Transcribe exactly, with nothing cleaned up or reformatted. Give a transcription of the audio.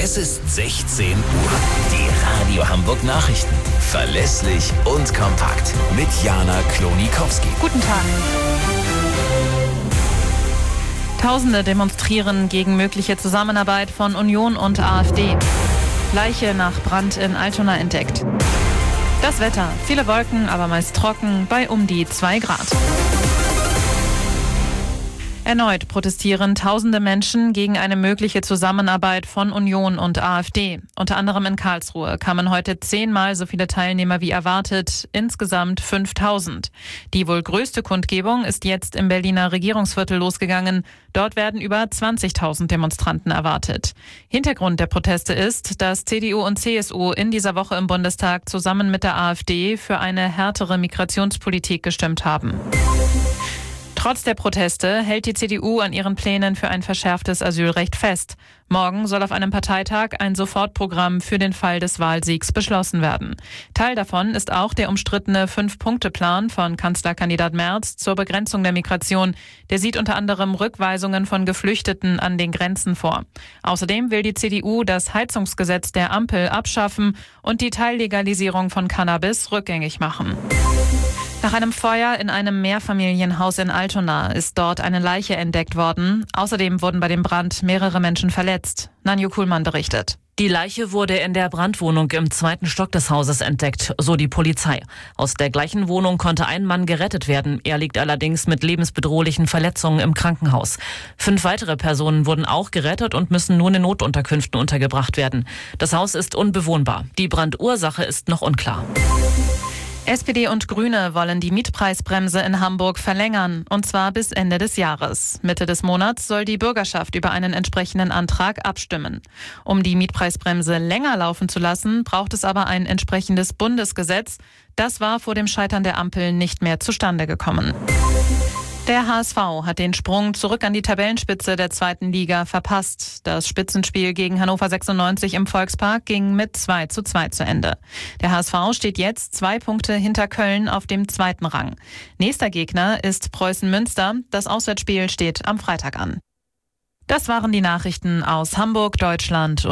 Es ist sechzehn Uhr. Die Radio Hamburg Nachrichten. Verlässlich und kompakt. Mit Jana Klonikowski. Guten Tag. Tausende demonstrieren gegen mögliche Zusammenarbeit von Union und AfD. Leiche nach Brand in Altona entdeckt. Das Wetter. Viele Wolken, aber meist trocken, bei um die zwei Grad. Erneut protestieren tausende Menschen gegen eine mögliche Zusammenarbeit von Union und AfD. Unter anderem in Karlsruhe kamen heute zehnmal so viele Teilnehmer wie erwartet, insgesamt fünftausend. Die wohl größte Kundgebung ist jetzt im Berliner Regierungsviertel losgegangen. Dort werden über zwanzigtausend Demonstranten erwartet. Hintergrund der Proteste ist, dass C D U und C S U in dieser Woche im Bundestag zusammen mit der AfD für eine härtere Migrationspolitik gestimmt haben. Trotz der Proteste hält die C D U an ihren Plänen für ein verschärftes Asylrecht fest. Morgen soll auf einem Parteitag ein Sofortprogramm für den Fall des Wahlsiegs beschlossen werden. Teil davon ist auch der umstrittene Fünf-Punkte-Plan von Kanzlerkandidat Merz zur Begrenzung der Migration. Der sieht unter anderem Rückweisungen von Geflüchteten an den Grenzen vor. Außerdem will die C D U das Heizungsgesetz der Ampel abschaffen und die Teillegalisierung von Cannabis rückgängig machen. Nach einem Feuer in einem Mehrfamilienhaus in Altona ist dort eine Leiche entdeckt worden. Außerdem wurden bei dem Brand mehrere Menschen verletzt. Nanju Kuhlmann berichtet. Die Leiche wurde in der Brandwohnung im zweiten Stock des Hauses entdeckt, so die Polizei. Aus der gleichen Wohnung konnte ein Mann gerettet werden. Er liegt allerdings mit lebensbedrohlichen Verletzungen im Krankenhaus. Fünf weitere Personen wurden auch gerettet und müssen nun in Notunterkünften untergebracht werden. Das Haus ist unbewohnbar. Die Brandursache ist noch unklar. S P D und Grüne wollen die Mietpreisbremse in Hamburg verlängern, und zwar bis Ende des Jahres. Mitte des Monats soll die Bürgerschaft über einen entsprechenden Antrag abstimmen. Um die Mietpreisbremse länger laufen zu lassen, braucht es aber ein entsprechendes Bundesgesetz. Das war vor dem Scheitern der Ampel nicht mehr zustande gekommen. Der H S V hat den Sprung zurück an die Tabellenspitze der zweiten Liga verpasst. Das Spitzenspiel gegen Hannover sechsundneunzig im Volkspark ging mit zwei zu zwei zu Ende. Der H S V steht jetzt zwei Punkte hinter Köln auf dem zweiten Rang. Nächster Gegner ist Preußen Münster. Das Auswärtsspiel steht am Freitag an. Das waren die Nachrichten aus Hamburg, Deutschland.